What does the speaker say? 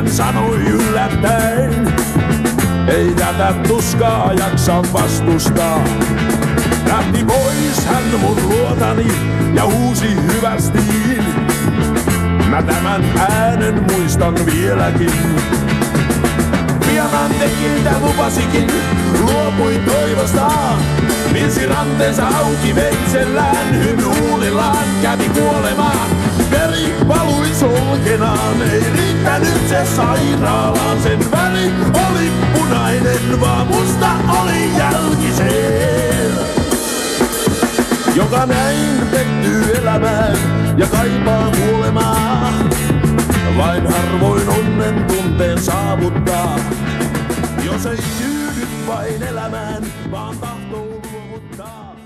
hän sanoi yllättäen. Ei tätä tuskaa jaksa vastustaa. Lähti pois hän mun luotani ja huusi hyvästiin. Mä tämän äänen muistan vieläkin. Pianan tekin tää lupasikin, luopui toivostaan. Piirsi ranteensa auki veitsellään, hymyhuulillaan kävi kuolemaan. Veri valui solkenaan, ei riittänyt se sairaalaan. Sen väri oli punainen, vaan musta oli jälkiseen. Joka näin pettyy elämään ja kaipaa kuolemaa. Vain harvoin onnen tunteen saavuttaa, jos ei tyydy vain elämään, vaan tahtoo luovuttaa.